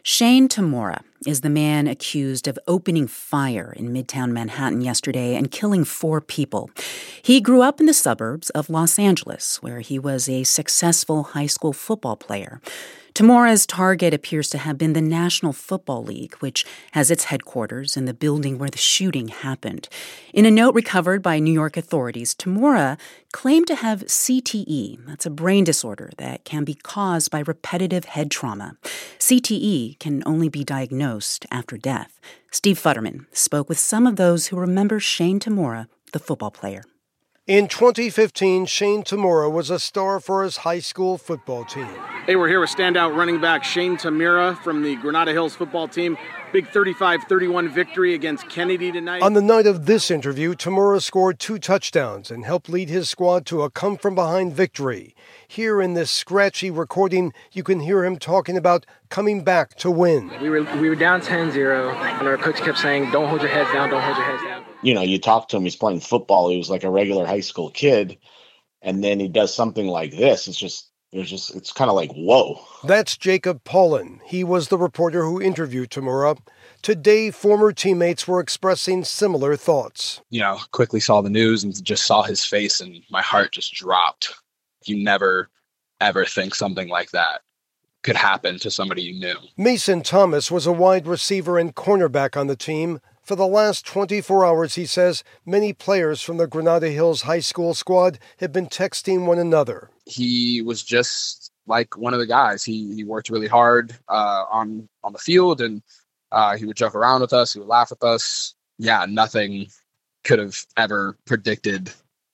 Shane Tamura is the man accused of opening fire in Midtown Manhattan yesterday and killing 4 people. He grew up in the suburbs of Los Angeles, where he was a successful high school football player. Tamura's target appears to have been the National Football League, which has its headquarters in the building where the shooting happened. In a note recovered by New York authorities, Tamura claimed to have CTE. That's a brain disorder that can be caused by repetitive head trauma. CTE can only be diagnosed after death. Steve Futterman spoke with some of those who remember Shane Tamura, the football player. In 2015, Shane Tamura was a star for his high school football team. Hey, we're here with standout running back Shane Tamura from the Granada Hills football team. Big 35-31 victory against Kennedy tonight. On the night of this interview, Tamura scored 2 touchdowns and helped lead his squad to a come-from-behind victory. Here in this scratchy recording, you can hear him talking about coming back to win. We were down 10-0, and our coach kept saying, don't hold your heads down, don't hold your heads down. You know, you talk to him, he's playing football. He was like a regular high school kid. And then he does something like this. It's kind of like, whoa. That's Jacob Paulin. He was the reporter who interviewed Tamura. Today, former teammates were expressing similar thoughts. You know, quickly saw the news and just saw his face and my heart just dropped. You never, ever think something like that could happen to somebody you knew. Mason Thomas was a wide receiver and cornerback on the team. For the last 24 hours, he says, many players from the Granada Hills High School squad have been texting one another. He was just like one of the guys. He worked really hard on the field, and he would joke around with us. He would laugh with us. Yeah, nothing could have ever predicted,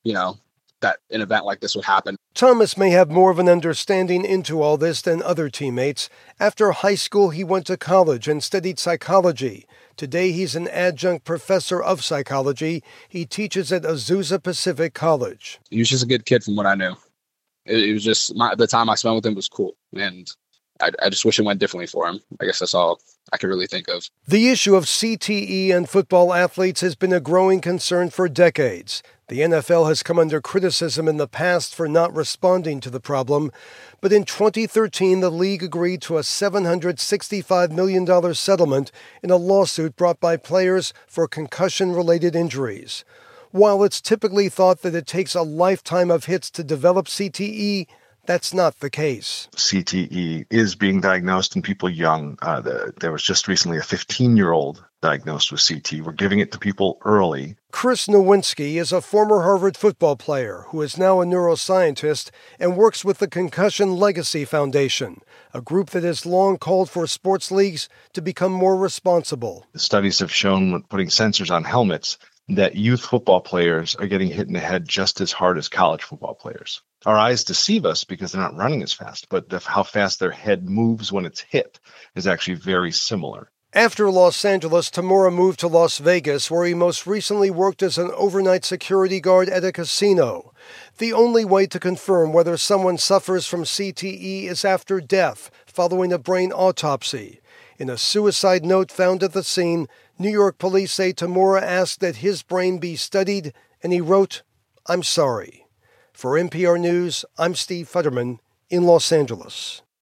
that an event like this would happen. Thomas may have more of an understanding into all this than other teammates. After high school, he went to college and studied psychology. Today, he's an adjunct professor of psychology. He teaches at Azusa Pacific College. He was just a good kid from what I knew. It was just the time I spent with him was cool. And I just wish it went differently for him. I guess that's all I could really think of. The issue of CTE and football athletes has been a growing concern for decades. The NFL has come under criticism in the past for not responding to the problem, but in 2013, the league agreed to a $765 million settlement in a lawsuit brought by players for concussion-related injuries. While it's typically thought that it takes a lifetime of hits to develop CTE, that's not the case. CTE is being diagnosed in people young. There was just recently a 15-year-old diagnosed with CTE. We're giving it to people early. Chris Nowinski is a former Harvard football player who is now a neuroscientist and works with the Concussion Legacy Foundation, a group that has long called for sports leagues to become more responsible. The studies have shown with putting sensors on helmets that youth football players are getting hit in the head just as hard as college football players. Our eyes deceive us because they're not running as fast, but how fast their head moves when it's hit is actually very similar. After Los Angeles, Tamura moved to Las Vegas, where he most recently worked as an overnight security guard at a casino. The only way to confirm whether someone suffers from CTE is after death, following a brain autopsy. In a suicide note found at the scene, New York police say Tamura asked that his brain be studied, and he wrote, "I'm sorry." For NPR News, I'm Steve Futterman in Los Angeles.